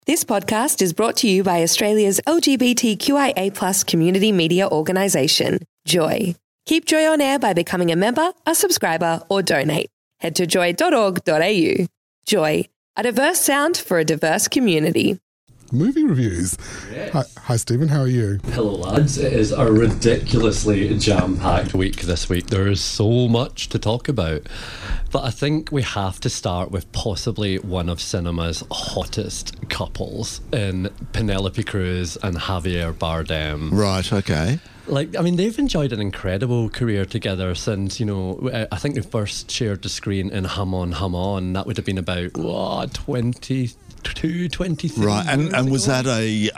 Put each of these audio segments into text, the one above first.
This podcast is brought to you by Australia's LGBTQIA+ community media organisation, Joy. Keep Joy on air by becoming a member, a subscriber, or donate. Head to joy.org.au. Joy, a diverse sound for a diverse community. Movie reviews. Yes. Hi, Stephen. How are you? Hello, lads. It is a ridiculously jam-packed week this week. There is so much to talk about. But I think we have to start with possibly one of cinema's hottest couples in Penelope Cruz and Javier Bardem. Right, okay. They've enjoyed an incredible career together since, I think they first shared the screen in Hamon Hamon. That would have been about, 23 right, and was that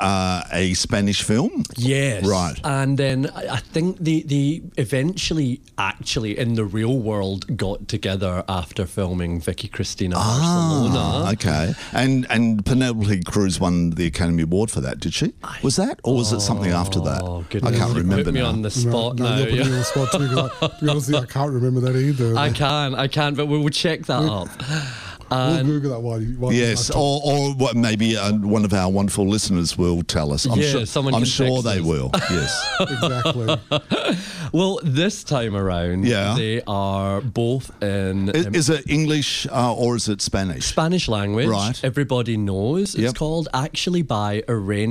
a Spanish film? Yes. Right. And then I think they eventually actually in the real world got together after filming Vicky Cristina Barcelona. Okay. And Penelope Cruz won the Academy Award for that, did she? Was that? Or was it something after that? Oh, goodness. I can't remember Put me now. on the spot now. You're putting me on the spot too, because to be honest, I can't remember that either. I can, but we'll check that up. We'll Google that while Yes, or what, maybe one of our wonderful listeners will tell us. I'm sure they will. Yes, exactly. Well, this time around, they are both in... Is it English or is it Spanish? Spanish language. Right. Everybody knows. It's called actually by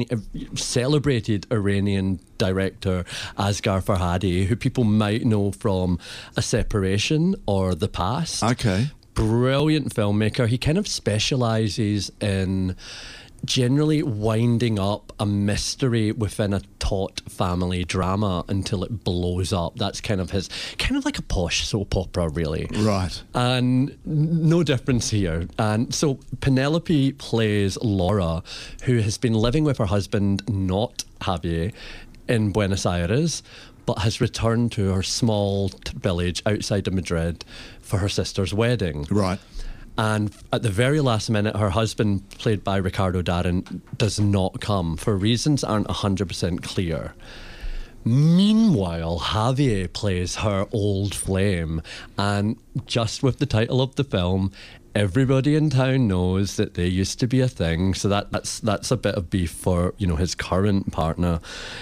celebrated Iranian director Asghar Farhadi, who people might know from A Separation or The Past. Okay. Brilliant filmmaker. He kind of specialises in generally winding up a mystery within a taut family drama until it blows up. That's kind of like a posh soap opera, really. Right. And no difference here. And so Penelope plays Laura, who has been living with her husband, not Javier, in Buenos Aires, but has returned to her small village outside of Madrid for her sister's wedding. Right. And at the very last minute, her husband, played by Ricardo Darin, does not come for reasons aren't 100% clear. Meanwhile, Javier plays her old flame, and just with the title of the film, everybody in town knows that they used to be a thing. So that's a bit of beef for his current partner,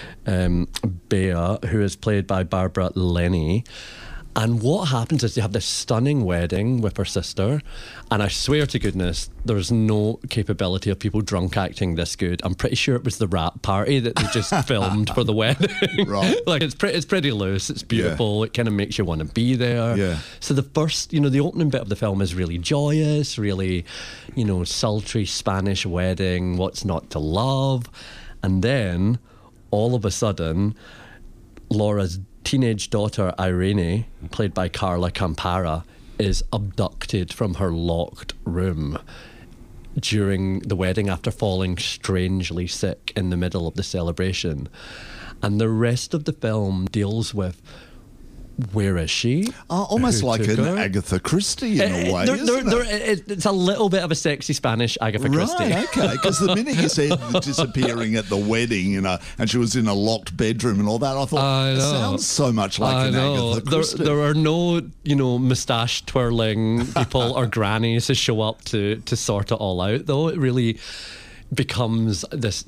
Bea, who is played by Barbara Lenny. And what happens is they have this stunning wedding with her sister, and I swear to goodness, there's no capability of people drunk acting this good. I'm pretty sure it was the rap party that they just filmed for the wedding. Right. It's pretty loose. It's beautiful. Yeah. It kind of makes you want to be there. Yeah. So the first, the opening bit of the film is really joyous, really, sultry Spanish wedding. What's not to love? And then all of a sudden, Laura's teenage daughter Irene, played by Carla Campara, is abducted from her locked room during the wedding after falling strangely sick in the middle of the celebration. And the rest of the film deals with where is she? Almost like an Agatha Christie in a way, isn't it? It's a little bit of a sexy Spanish Agatha Christie. Right, okay. Because the minute you said disappearing at the wedding, and she was in a locked bedroom and all that, I thought, it sounds so much like an Agatha Christie. There are no, moustache twirling people or grannies who show up to sort it all out, though. It really becomes this,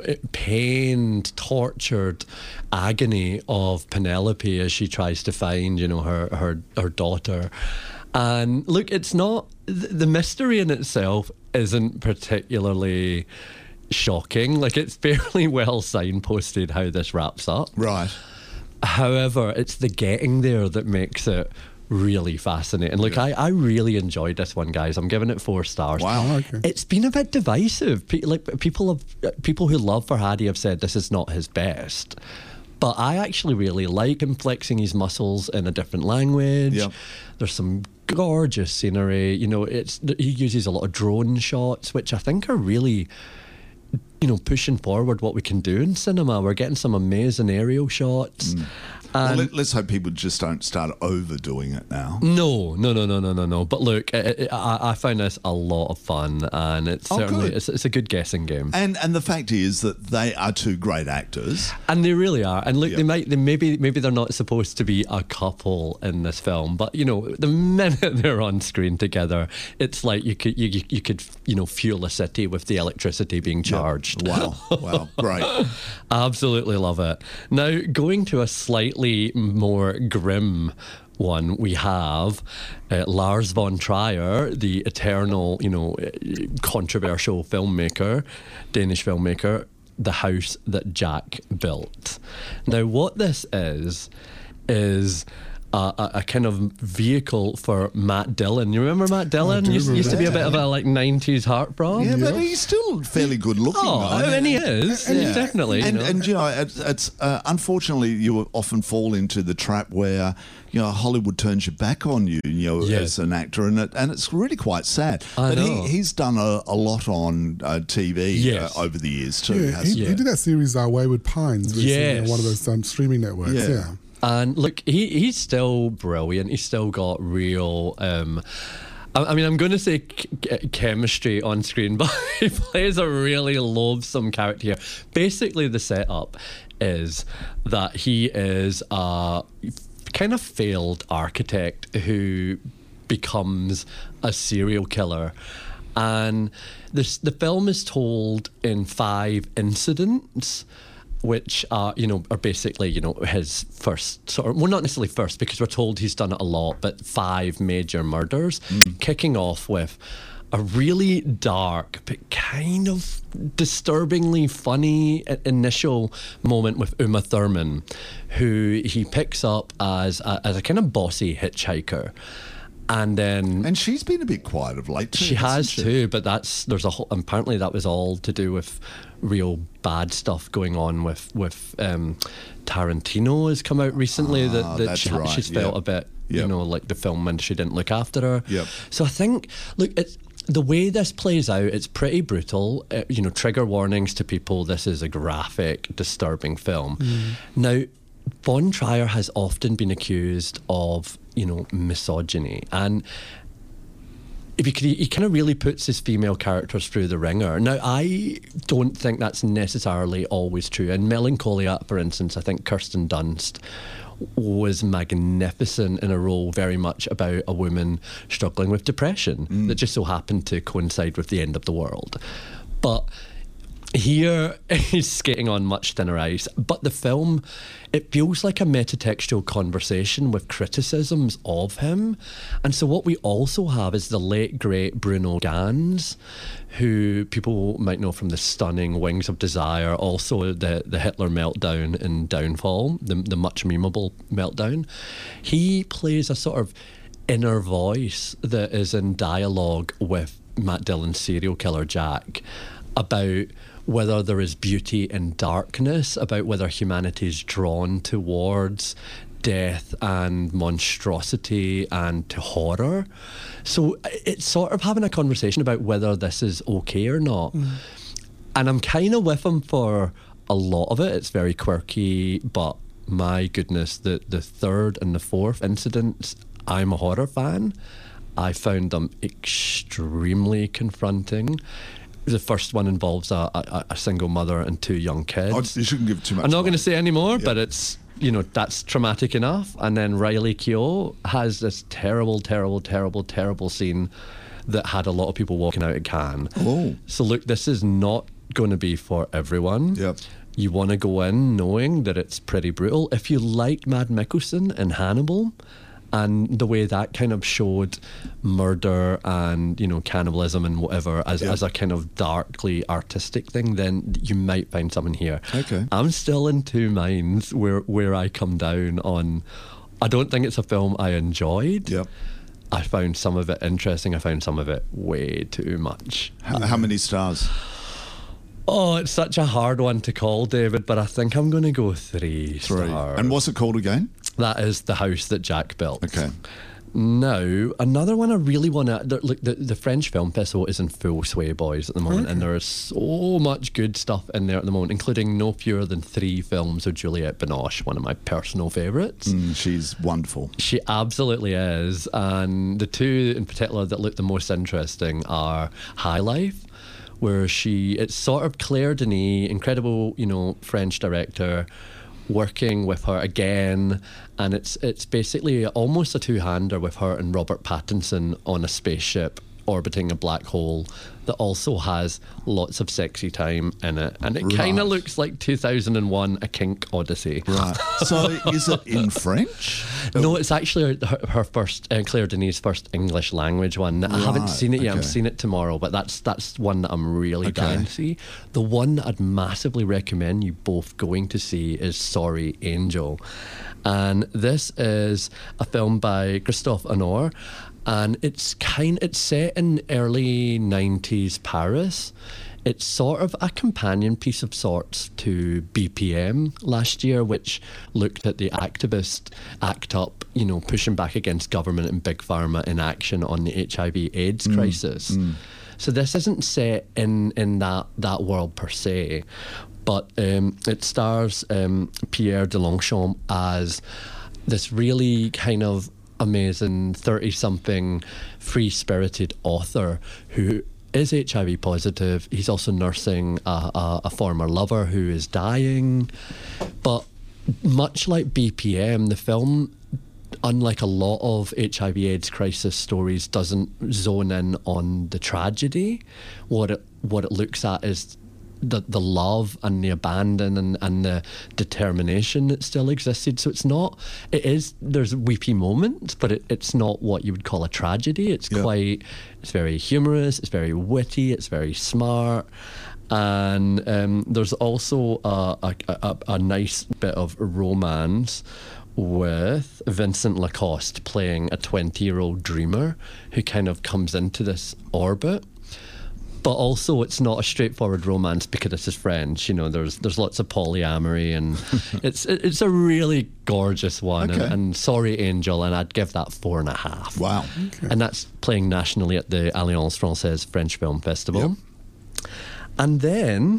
pained, tortured agony of Penelope as she tries to find, her daughter. And look, it's not, the mystery in itself isn't particularly shocking. It's fairly well signposted how this wraps up. Right. However, it's the getting there that makes it really fascinating. Look, I really enjoyed this one, guys. I'm giving it 4 stars. Wow. Okay. It's been a bit divisive. People who love Farhadi have said this is not his best. But I actually really like him flexing his muscles in a different language. Yep. There's some gorgeous scenery. He uses a lot of drone shots, which I think are really, pushing forward what we can do in cinema. We're getting some amazing aerial shots. Well, let's hope people just don't start overdoing it now. No. But look, I found this a lot of fun, and it's certainly it's a good guessing game. And the fact is that they are two great actors, and they really are. And look, maybe they're not supposed to be a couple in this film, but you know, the minute they're on screen together, it's like you could fuel a city with the electricity being charged. Wow, great. Absolutely love it. Now, going to a slightly more grim one, we have Lars von Trier, the eternal, controversial filmmaker, Danish filmmaker, The House That Jack Built. Now, what this is a kind of vehicle for Matt Dillon. You remember Matt Dillon? Used to be a bit of a 90s heartthrob. Yeah, but he's still fairly good looking. He is. Definitely. And it's unfortunately, you often fall into the trap where Hollywood turns your back on you, as an actor, and it's really quite sad. But he's done a lot on TV over the years too. He did that series Wayward Pines recently on one of those streaming networks. Yeah. And look, he's still brilliant. He's still got real, I'm going to say chemistry on screen, but he plays a really loathsome character here. Basically, the setup is that he is a kind of failed architect who becomes a serial killer. And the film is told in 5 incidents, which are basically, his first sort of, well, not necessarily first, because we're told he's done it a lot, but 5 major murders, kicking off with a really dark but kind of disturbingly funny initial moment with Uma Thurman, who he picks up as a kind of bossy hitchhiker. And she's been a bit quiet of late too. She has too, but apparently that was all to do with real bad stuff going on with Tarantino has come out recently she's felt a bit like the film industry didn't look after her. So I think, look, it's the way this plays out, it's pretty brutal. Trigger warnings to people, this is a graphic, disturbing film. Now, Von Trier has often been accused of misogyny, and he kind of really puts his female characters through the ringer. Now, I don't think that's necessarily always true. In Melancholia, for instance, I think Kirsten Dunst was magnificent in a role very much about a woman struggling with depression that just so happened to coincide with the end of the world. But here he's skating on much thinner ice, but the film, it feels like a metatextual conversation with criticisms of him. And so what we also have is the late, great Bruno Ganz, who people might know from the stunning Wings of Desire, also the Hitler meltdown in Downfall, the much memeable meltdown. He plays a sort of inner voice that is in dialogue with Matt Dillon's serial killer Jack about whether there is beauty in darkness, about whether humanity is drawn towards death and monstrosity and to horror. So it's sort of having a conversation about whether this is okay or not. And I'm kind of with him for a lot of it. It's very quirky, but my goodness, the 3rd and the 4th incidents, I'm a horror fan. I found them extremely confronting. The first one involves a single mother and 2 young kids. You shouldn't give too much. I'm not going to say any more, but it's, that's traumatic enough. And then Riley Keough has this terrible, terrible, terrible, terrible scene that had a lot of people walking out of Cannes. Oh. So look, this is not going to be for everyone. Yep. You want to go in knowing that it's pretty brutal. If you liked Mad Mikkelsen in Hannibal, and the way that kind of showed murder and, cannibalism and whatever as a kind of darkly artistic thing, then you might find something here. Okay. I'm still in 2 minds where I come down on. I don't think it's a film I enjoyed. Yep. I found some of it interesting. I found some of it way too much. How many stars? Oh, it's such a hard one to call, David, but I think I'm going to go 3 stars. And what's it called again? That is The House That Jack Built. Okay. now, another one I really want to look. The French Film Festival is in full sway, boys, at the moment, and there is so much good stuff in there at the moment, including no fewer than 3 films of Juliette Binoche, one of my personal favourites. She's wonderful. She absolutely is, and the 2 in particular that look the most interesting are High Life, where it's sort of Claire Denis, incredible, French director, working with her again, and it's basically almost a 2-hander with her and Robert Pattinson on a spaceship orbiting a black hole that also has lots of sexy time in it, and it kind of looks like 2001 A Kink Odyssey. Right. So is it in French? No, it's actually her first, Claire Denis' first English language one. I haven't seen it yet. I'm seeing it tomorrow, but that's one that I'm really dying to see. The one that I'd massively recommend you both going to see is Sorry Angel, and this is a film by Christophe Honor. And it's set in early 90s Paris. It's sort of a companion piece of sorts to BPM last year, which looked at the activist ACT UP, pushing back against government and big pharma inaction on the HIV/AIDS crisis. So this isn't set in that world per se, but it stars Pierre de Longchamp as this really kind of amazing 30-something free-spirited author who is HIV positive. He's also nursing a former lover who is dying. But much like BPM, the film, unlike a lot of HIV/AIDS crisis stories, doesn't zone in on the tragedy. What it looks at is the love and the abandon and the determination that still existed. So there's weepy moments, but it's not what you would call a tragedy. It's very humorous, it's very witty, it's very smart. And there's also a nice bit of romance with Vincent Lacoste playing a 20-year-old dreamer who kind of comes into this orbit. But also, it's not a straightforward romance because it's his French. There's lots of polyamory, and it's a really gorgeous one. And Sorry Angel, and I'd give that 4.5. Wow. Okay. And that's playing nationally at the Alliance Française French Film Festival. Yep. And then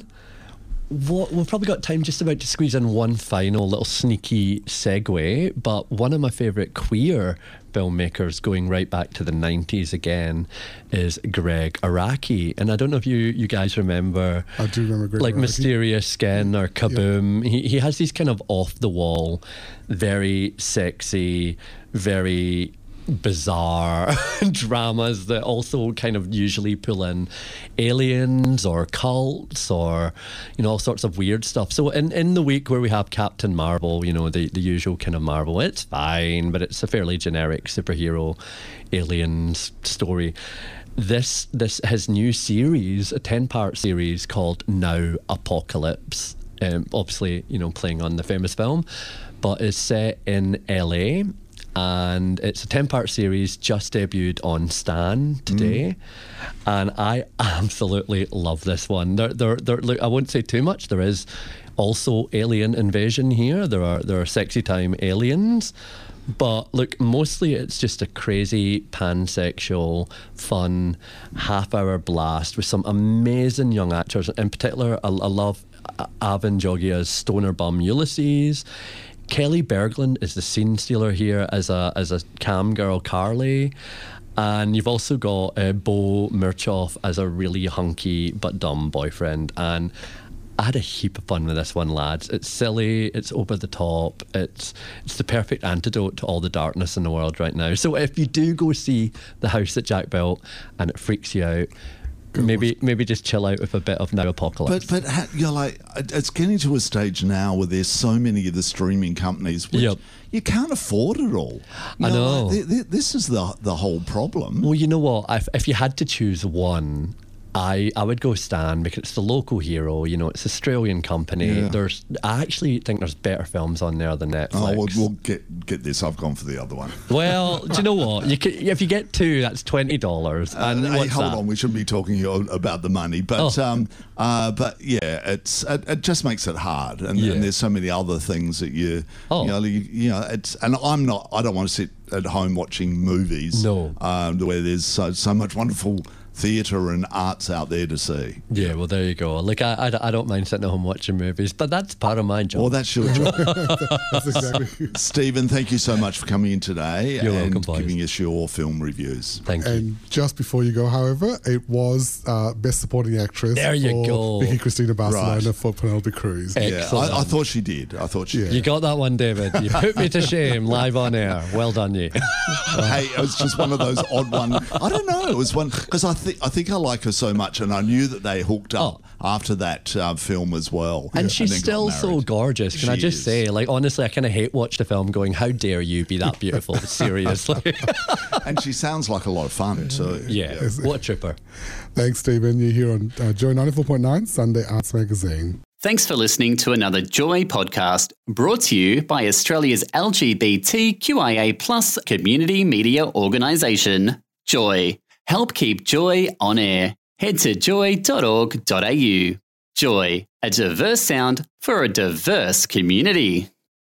we've probably got time just about to squeeze in one final little sneaky segue, but one of my favourite queer filmmakers going right back to the 90s again is Greg Araki. And I don't know if you guys remember. I do remember Greg like Araki. Mysterious Skin or Kaboom. Yeah. He has these kind of off-the-wall, very sexy, very bizarre dramas that also kind of usually pull in aliens or cults or all sorts of weird stuff. So in the week where we have Captain Marvel, the usual kind of Marvel, it's fine, but it's a fairly generic superhero aliens story. This his new series, a 10-part series called Now Apocalypse, obviously playing on the famous film, but is set in LA. And it's a 10-part series, just debuted on Stan today. And I absolutely love this one. Look, I won't say too much. There is also alien invasion here. There are sexy time aliens. But look, mostly it's just a crazy, pansexual, fun, half-hour blast with some amazing young actors. In particular, I love Avan Jogia's stoner bum Ulysses. Kelly Berglund is the scene stealer here as a cam girl Carly, and you've also got Bo Murchoff as a really hunky but dumb boyfriend. And I had a heap of fun with this one, lads. It's silly, it's over the top, it's the perfect antidote to all the darkness in the world right now. So if you do go see The House That Jack Built and it freaks you out, maybe just chill out with a bit of Now Apocalypse. But it's getting to a stage now where there's so many of the streaming companies which you can't afford it all. I know. This is the whole problem. Well, you know what? If you had to choose one, I would go Stan because it's the local hero. You know, it's Australian company. Yeah. I actually think there's better films on there than Netflix. Oh, we'll get this. I've gone for the other one. Well, do you know what? If you get two, that's $20. And hey, hold on, we shouldn't be talking about the money, but yeah, it just makes it hard, and there's so many other things that you know. It's and I don't want to sit at home watching movies. No, where there's so much wonderful theatre and arts out there to see. Yeah, well, there you go. Like, I don't mind sitting at home watching movies, but that's part of my job. Well, that's your job. That's exactly. Stephen, thank you so much for coming in today. You're welcome, boys. Giving us your film reviews. Thank you. And just before you go, however, it was Best Supporting Actress there you for go. Vicky Cristina Barcelona for Penelope Cruz. Yeah, I thought she did. You got that one, David. You put me to shame live on air. Well done, you. Hey, it was just one of those odd ones. I don't know. It was one because I think I like her so much, and I knew that they hooked up after that film as well. And she's still so gorgeous. Can I just say, like, honestly, I kind of hate watch the film going, how dare you be that beautiful? Seriously. And she sounds like a lot of fun too. Yeah, what a trooper. Thanks, Stephen. You're here on Joy 94.9 Sunday Arts Magazine. Thanks for listening to another Joy podcast brought to you by Australia's LGBTQIA+ community media organisation, Joy. Help keep Joy on air. Head to joy.org.au. Joy, a diverse sound for a diverse community.